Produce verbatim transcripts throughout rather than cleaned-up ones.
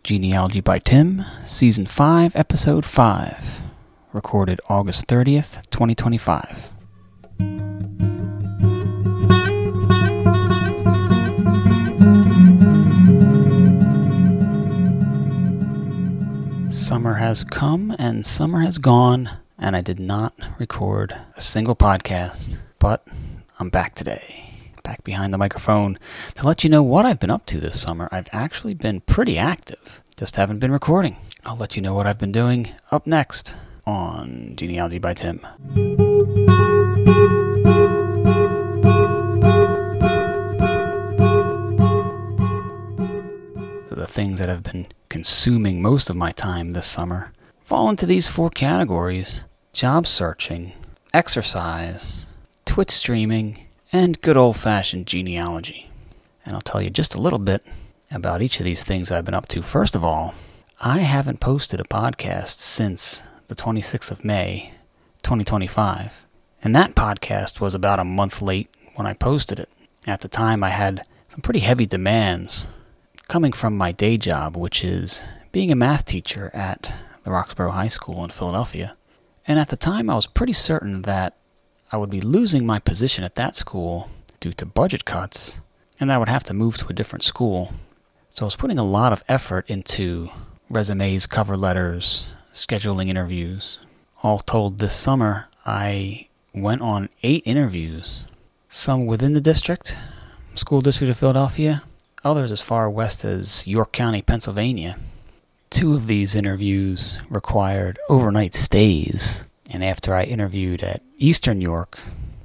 Genealogy by Tim, Season five, Episode five, recorded August thirtieth, twenty twenty-five. Summer has come and summer has gone, and I did not record a single podcast, but I'm back today. Back behind the microphone to let you know what I've been up to this summer. I've actually been pretty active, just haven't been recording. I'll let you know what I've been doing up next on Genealogy by Tim. The things that have been consuming most of my time this summer fall into these four categories: job searching, exercise, Twitch streaming, and good old-fashioned genealogy. And I'll tell you just a little bit about each of these things I've been up to. First of all, I haven't posted a podcast since the twenty-sixth of May, twenty twenty-five. And that podcast was about a month late when I posted it. At the time, I had some pretty heavy demands coming from my day job, which is being a math teacher at the Roxborough High School in Philadelphia. And at the time, I was pretty certain that I would be losing my position at that school due to budget cuts, and I would have to move to a different school. So I was putting a lot of effort into resumes, cover letters, scheduling interviews. All told, this summer, I went on eight interviews, some within the district, school district of Philadelphia, others as far west as York County, Pennsylvania. Two of these interviews required overnight stays. And after I interviewed at Eastern York,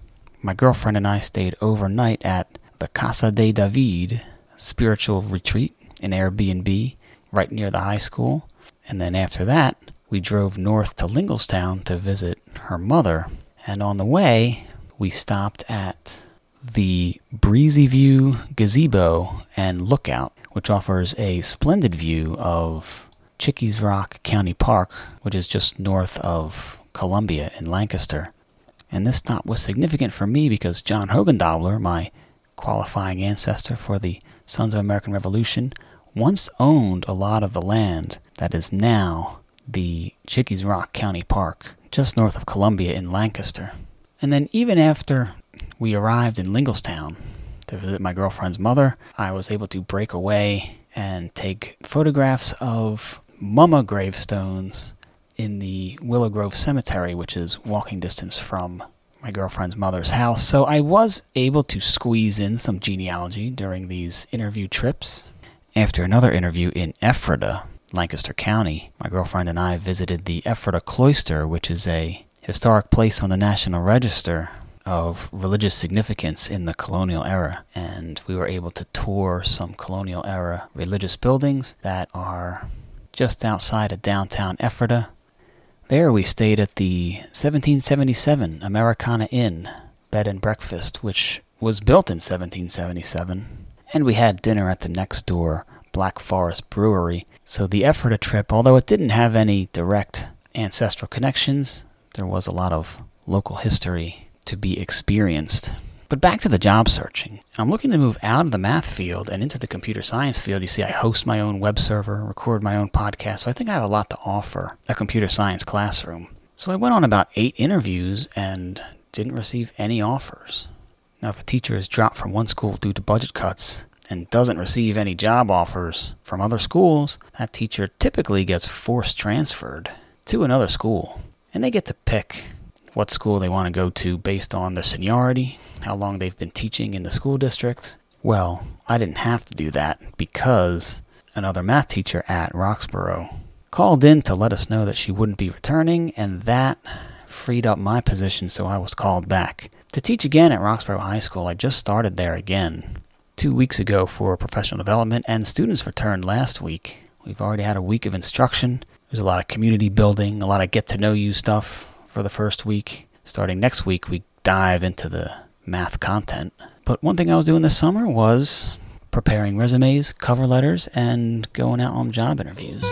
my girlfriend and I stayed overnight at the Casa de David spiritual retreat, an Airbnb right near the high school. And then after that, we drove north to Linglestown to visit her mother. And on the way, we stopped at the Breezy View Gazebo and Lookout, which offers a splendid view of Chickies Rock County Park, which is just north of Columbia in Lancaster. And this stop was significant for me because John Hogendobler, my qualifying ancestor for the Sons of American Revolution, once owned a lot of the land that is now the Chickies Rock County Park, just north of Columbia in Lancaster. And then even after we arrived in Linglestown to visit my girlfriend's mother, I was able to break away and take photographs of mama gravestones in the Willow Grove Cemetery, which is walking distance from my girlfriend's mother's house. So I was able to squeeze in some genealogy during these interview trips. After another interview in Ephrata, Lancaster County, my girlfriend and I visited the Ephrata Cloister, which is a historic place on the National Register of religious significance in the colonial era. And we were able to tour some colonial era religious buildings that are just outside of downtown Ephrata. There we stayed at the seventeen seventy-seven Americana Inn bed and breakfast, which was built in seventeen seventy-seven, and we had dinner at the next door Black Forest Brewery. So the Ephrata trip, although it didn't have any direct ancestral connections, there was a lot of local history to be experienced. But back to the job searching. I'm looking to move out of the math field and into the computer science field. You see, I host my own web server, record my own podcast, so I think I have a lot to offer a computer science classroom. So I went on about eight interviews and didn't receive any offers. Now, if a teacher is dropped from one school due to budget cuts and doesn't receive any job offers from other schools, that teacher typically gets forced transferred to another school. And they get to pick what school they want to go to based on their seniority, how long they've been teaching in the school district. Well, I didn't have to do that because another math teacher at Roxborough called in to let us know that she wouldn't be returning, and that freed up my position, so I was called back to teach again at Roxborough High School. I just started there again two weeks ago for professional development, and students returned last week. We've already had a week of instruction. There's a lot of community building, a lot of get-to-know-you stuff for the first week. Starting next week, we dive into the math content. But one thing I was doing this summer was preparing resumes, cover letters, and going out on job interviews.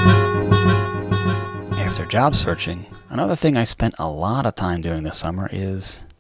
After job searching, another thing I spent a lot of time doing this summer is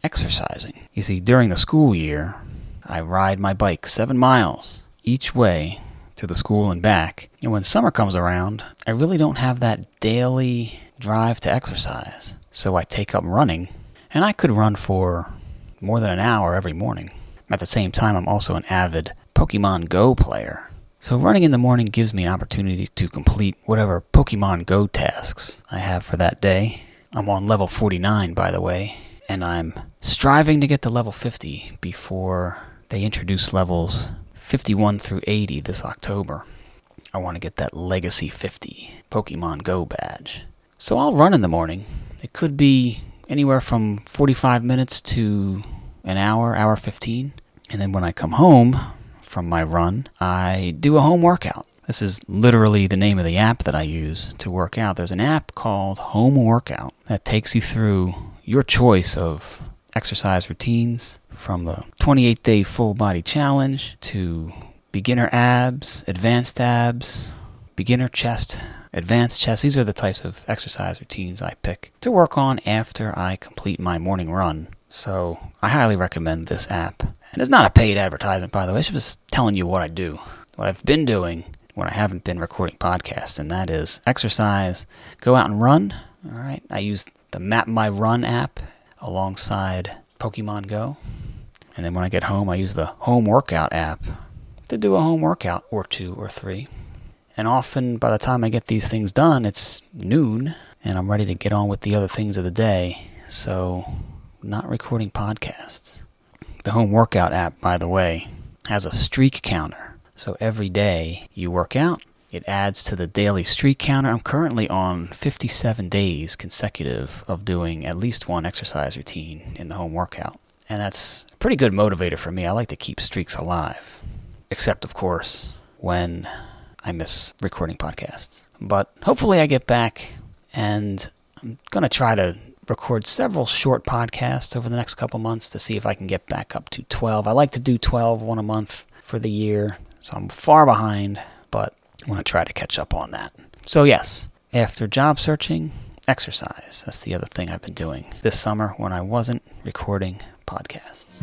exercising. You see, during the school year, I ride my bike seven miles each way to the school and back. And when summer comes around, I really don't have that daily drive to exercise. So I take up running, and I could run for more than an hour every morning. At the same time, I'm also an avid Pokemon Go player. So running in the morning gives me an opportunity to complete whatever Pokemon Go tasks I have for that day. I'm on level forty-nine, by the way, and I'm striving to get to level fifty before they introduce levels fifty-one through eighty this October. I want to get that Legacy fifty Pokemon Go badge. So I'll run in the morning. It could be anywhere from forty-five minutes to an hour, hour fifteen. And then when I come home from my run, I do a home workout. This is literally the name of the app that I use to work out. There's an app called Home Workout that takes you through your choice of exercise routines, from the twenty-eight day full body challenge to beginner abs, advanced abs, beginner chest, advanced chest. These are the types of exercise routines I pick to work on after I complete my morning run. So I highly recommend this app. And it's not a paid advertisement, by the way. It's just telling you what I do, what I've been doing when I haven't been recording podcasts, and that is exercise, go out and run. All right. I use the Map My Run app alongside Pokemon Go. And then when I get home, I use the Home Workout app to do a home workout or two or three. And often by the time I get these things done, it's noon and I'm ready to get on with the other things of the day. So not recording podcasts. The Home Workout app, by the way, has a streak counter. So every day you work out, it adds to the daily streak counter. I'm currently on fifty-seven days consecutive of doing at least one exercise routine in the home workout. And that's a pretty good motivator for me. I like to keep streaks alive. Except, of course, when I miss recording podcasts. But hopefully I get back, and I'm going to try to record several short podcasts over the next couple months to see if I can get back up to twelve. I like to do twelve, one a month for the year, so I'm far behind, but I want to try to catch up on that. So yes, after job searching, exercise. That's the other thing I've been doing this summer when I wasn't recording podcasts.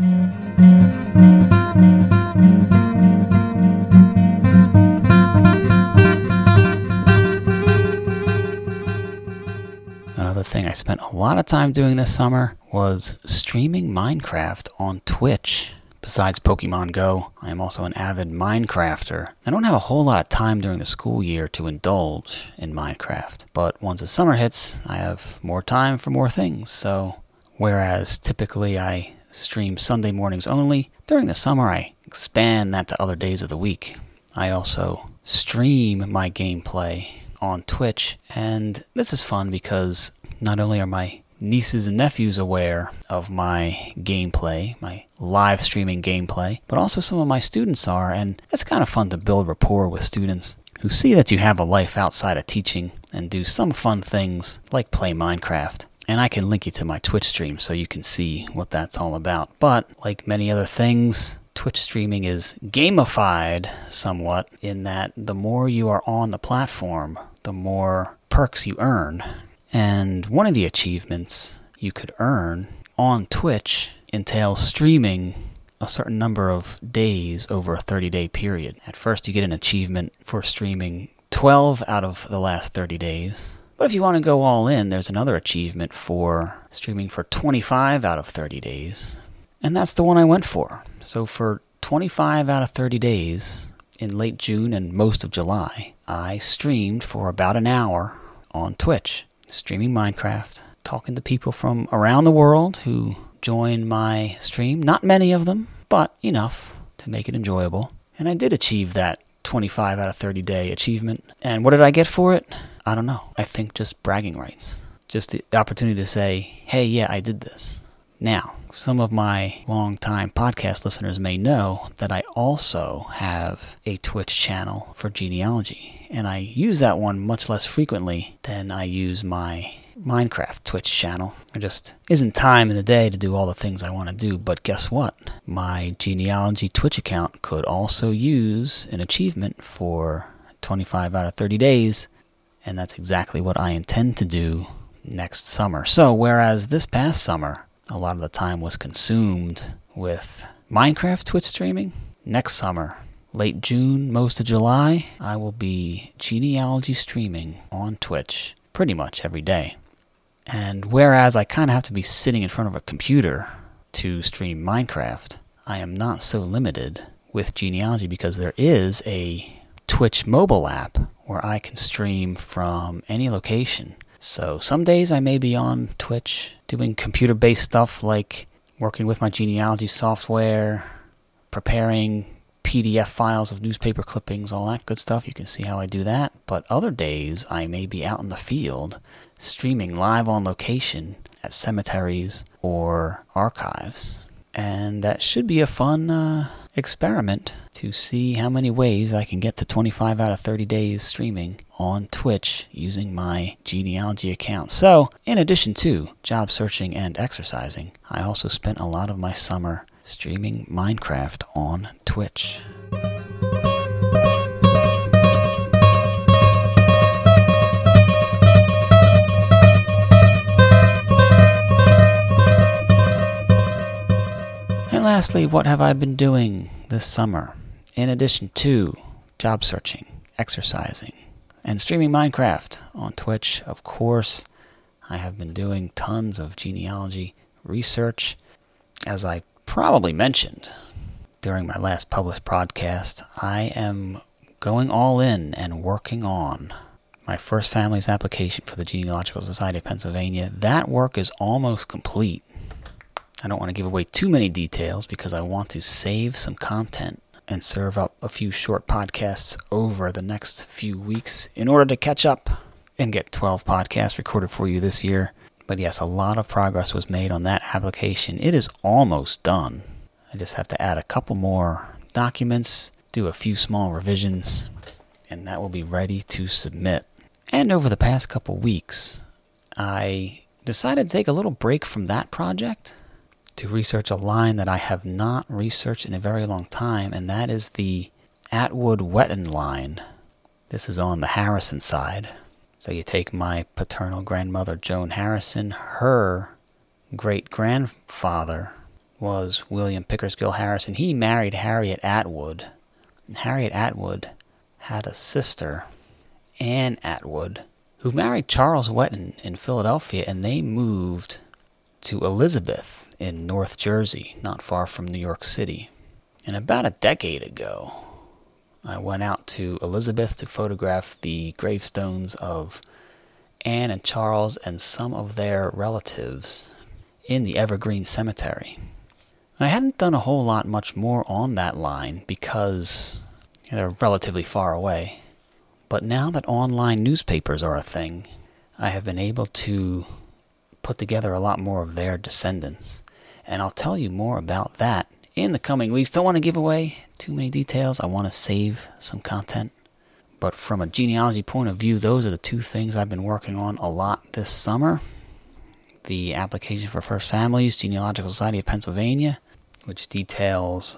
Another thing I spent a lot of time doing this summer was streaming Minecraft on Twitch. Besides Pokemon Go, I am also an avid Minecrafter. I don't have a whole lot of time during the school year to indulge in Minecraft, but once the summer hits, I have more time for more things. So, whereas typically I stream Sunday mornings only, during the summer I expand that to other days of the week. I also stream my gameplay on Twitch, and this is fun because not only are my nieces and nephews aware of my gameplay, my live streaming gameplay, but also some of my students are, and it's kind of fun to build rapport with students who see that you have a life outside of teaching and do some fun things like play Minecraft. And I can link you to my Twitch stream so you can see what that's all about. But like many other things, Twitch streaming is gamified somewhat in that the more you are on the platform, the more perks you earn. And one of the achievements you could earn on Twitch entails streaming a certain number of days over a thirty-day period. At first, you get an achievement for streaming twelve out of the last thirty days. But if you want to go all in, there's another achievement for streaming for twenty-five out of thirty days. And that's the one I went for. So for twenty-five out of thirty days, in late June and most of July, I streamed for about an hour on Twitch, streaming Minecraft, talking to people from around the world who join my stream. Not many of them, but enough to make it enjoyable. And I did achieve that twenty-five out of thirty day achievement. And what did I get for it? I don't know. I think just bragging rights. Just the opportunity to say, hey, yeah, I did this. Now, some of my longtime podcast listeners may know that I also have a Twitch channel for genealogy, and I use that one much less frequently than I use my Minecraft Twitch channel. There just isn't time in the day to do all the things I want to do, but guess what? My genealogy Twitch account could also use an achievement for twenty-five out of thirty days, and that's exactly what I intend to do next summer. So, whereas this past summer, a lot of the time was consumed with Minecraft Twitch streaming. Next summer, late June, most of July, I will be genealogy streaming on Twitch pretty much every day. And whereas I kind of have to be sitting in front of a computer to stream Minecraft, I am not so limited with genealogy because there is a Twitch mobile app where I can stream from any location. So some days I may be on Twitch doing computer-based stuff like working with my genealogy software, preparing P D F files of newspaper clippings, all that good stuff. You can see how I do that. But other days I may be out in the field streaming live on location at cemeteries or archives. And that should be a fun uh, experiment to see how many ways I can get to twenty-five out of thirty days streaming on Twitch using my genealogy account. So, in addition to job searching and exercising, I also spent a lot of my summer streaming Minecraft on Twitch. And lastly, what have I been doing this summer? In addition to job searching, exercising, and streaming Minecraft on Twitch, of course, I have been doing tons of genealogy research. As I probably mentioned during my last published podcast, I am going all in and working on my first family's application for the Genealogical Society of Pennsylvania. That work is almost complete. I don't want to give away too many details because I want to save some content and serve up a few short podcasts over the next few weeks in order to catch up and get twelve podcasts recorded for you this year. But yes, a lot of progress was made on that application. It is almost done. I just have to add a couple more documents, do a few small revisions, and that will be ready to submit. And over the past couple weeks, I decided to take a little break from that project to research a line that I have not researched in a very long time, and that is the Atwood-Wetton line. This is on the Harrison side. So you take my paternal grandmother, Joan Harrison. Her great-grandfather was William Pickersgill Harrison. He married Harriet Atwood. And Harriet Atwood had a sister, Anne Atwood, who married Charles Wetton in Philadelphia, and they moved to Elizabeth in North Jersey, not far from New York City. And about a decade ago, I went out to Elizabeth to photograph the gravestones of Anne and Charles and some of their relatives in the Evergreen Cemetery. And I hadn't done a whole lot much more on that line because they're relatively far away. But now that online newspapers are a thing, I have been able to put together a lot more of their descendants. And I'll tell you more about that in the coming weeks. Don't want to give away too many details. I want to save some content. But from a genealogy point of view, those are the two things I've been working on a lot this summer. The application for First Families, Genealogical Society of Pennsylvania, which details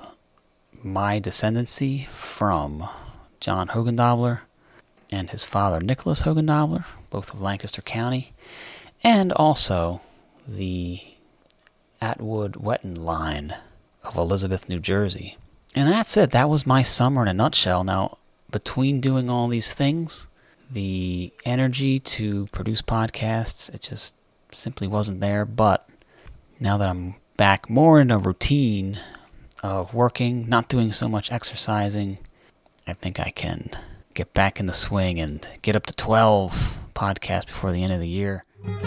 my descendancy from John Hogendobler and his father Nicholas Hogendobler, both of Lancaster County, and also the Atwood-Wetton line of Elizabeth, New Jersey. And that's it. That was my summer in a nutshell. Now, between doing all these things, the energy to produce podcasts, it just simply wasn't there. But now that I'm back more in a routine of working, not doing so much exercising, I think I can get back in the swing and get up to twelve podcasts before the end of the year.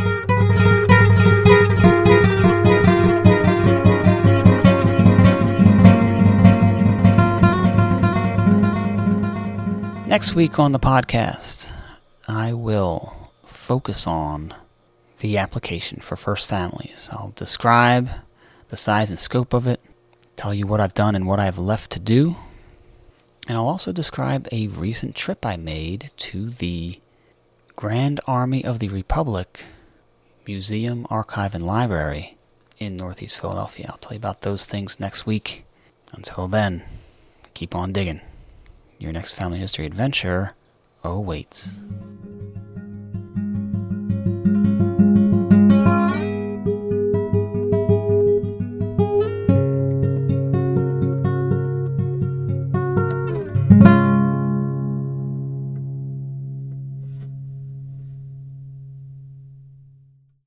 Next week on the podcast, I will focus on the application for First Families. I'll describe the size and scope of it, tell you what I've done and what I've left to do, and I'll also describe a recent trip I made to the Grand Army of the Republic Museum, Archive, and Library in Northeast Philadelphia. I'll tell you about those things next week. Until then, keep on digging. Your next family history adventure awaits.